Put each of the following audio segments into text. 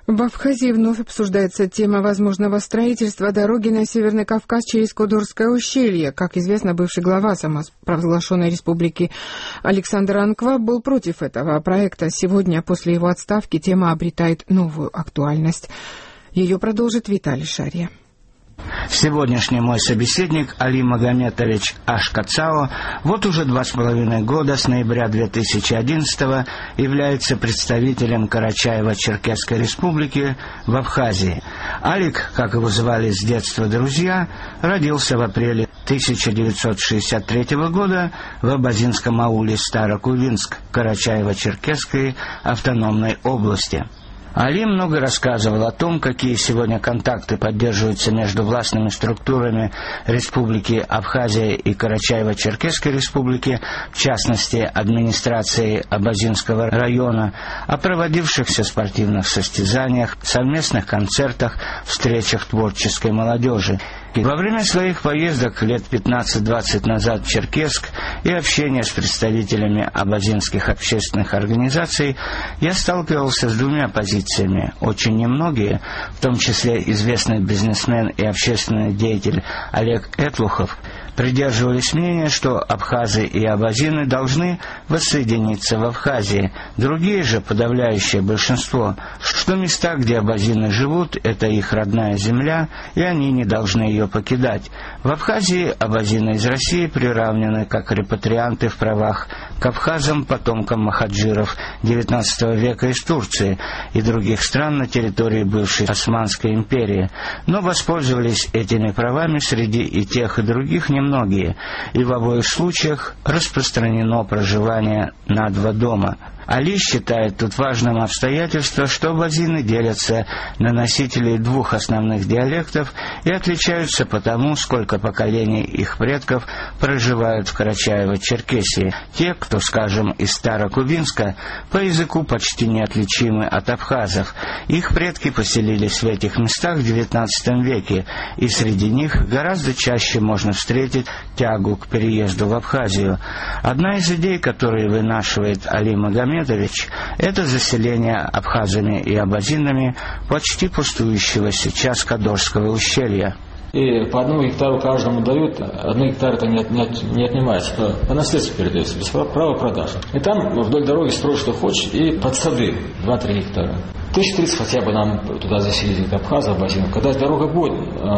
В Абхазии вновь обсуждается тема возможного строительства дороги на Северный Кавказ через Кодорское ущелье. Как известно, бывший глава самопровозглашенной республики Александр Анкваб был против этого проекта. Сегодня, после его отставки, тема обретает новую актуальность. Ее продолжит Виталий Шарья. Сегодняшний мой собеседник Али Магометович Ашкацао вот уже 2,5 года, с ноября 2011 является представителем Карачаево-Черкесской республики в Абхазии. Алик, как его звали с детства друзья, родился в апреле 1963 года в Абазинском ауле Старокувинск Карачаево-Черкесской автономной области. Али много рассказывал о том, какие сегодня контакты поддерживаются между властными структурами Республики Абхазия и Карачаево-Черкесской республики, в частности, администрацией Абазинского района, о проводившихся спортивных состязаниях, совместных концертах, встречах творческой молодежи. Во время своих поездок лет 15-20 назад в Черкесск и общения с представителями абазинских общественных организаций я сталкивался с двумя позициями. Очень немногие, в том числе известный бизнесмен и общественный деятель Олег Этлухов, придерживались мнения, что абхазы и абазины должны воссоединиться в Абхазии. Другие же, подавляющее большинство, что места, где абазины живут, это их родная земля, и они не должны ее покидать. В Абхазии абазины из России приравнены как репатрианты в правах к абхазам, потомкам махаджиров XIX века из Турции и других стран на территории бывшей Османской империи. Но воспользовались этими правами среди и тех, и других немногие, и в обоих случаях распространено проживание на два дома. Али считает тут важным обстоятельство, что абазины делятся на носителей двух основных диалектов и отличаются по тому, сколько поколений их предков проживают в Карачаево-Черкесии. Те, кто, скажем, из Старокубинска, по языку почти неотличимы от абхазов. Их предки поселились в этих местах в XIX веке, и среди них гораздо чаще можно встретить тягу к переезду в Абхазию. Одна из идей, которую вынашивает Али Магометович, это заселение абхазами и абазинами почти пустующего сейчас Кодорского ущелья. И по 1 гектару каждому дают, 1 гектар это не отнимается, по наследству передается, без права продажи. И там вдоль дороги строй, что хочешь, и под сады 2-3 гектара. 1030 хотя бы нам туда заселить абхазов, абазинов. Когда дорога будет,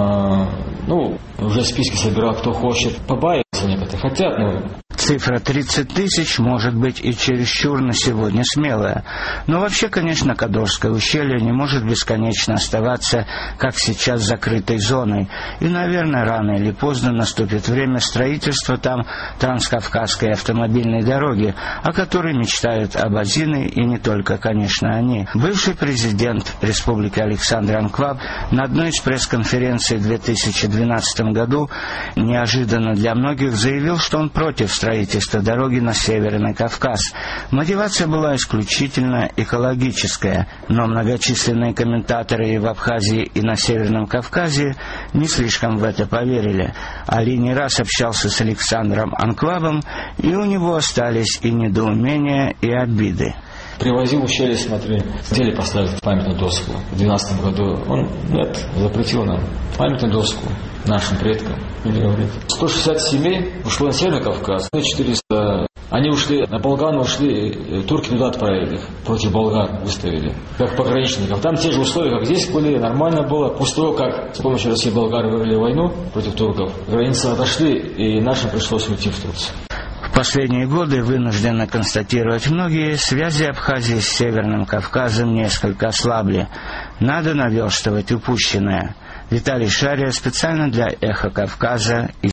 уже списки собирал, кто хочет, побаиваются некоторые, хотят, Цифра 30 тысяч может быть и чересчур на сегодня смелая. Но вообще, конечно, Кодорское ущелье не может бесконечно оставаться, как сейчас, закрытой зоной. И, наверное, рано или поздно наступит время строительства там Транскавказской автомобильной дороги, о которой мечтают абазины, и не только, конечно, они. Бывший президент республики Александр Анкваб на одной из пресс-конференций в 2012 году неожиданно для многих заявил, что он против строительства дороги на Северный Кавказ. Мотивация была исключительно экологическая, но многочисленные комментаторы и в Абхазии, и на Северном Кавказе не слишком в это поверили. Али не раз общался с Александром Анквабом, и у него остались и недоумения, и обиды. Привозил ущелье, смотри, хотели поставить памятную доску. В 2012 году он, запретил нам памятную доску нашим предкам. 160 семей ушло на Северный Кавказ, 400. Они ушли, на Болгар ушли, турки туда отправили их, против болгар выставили, как пограничников. Там те же условия, как здесь были, нормально было. После того, как с помощью России и болгары вывели войну против турков, границы отошли, и нашим пришлось уйти в Турцию. В последние годы вынуждены констатировать многие, связи Абхазии с Северным Кавказом несколько ослабли. Надо наверстывать упущенное. Виталий Шарья специально для «Эхо Кавказа»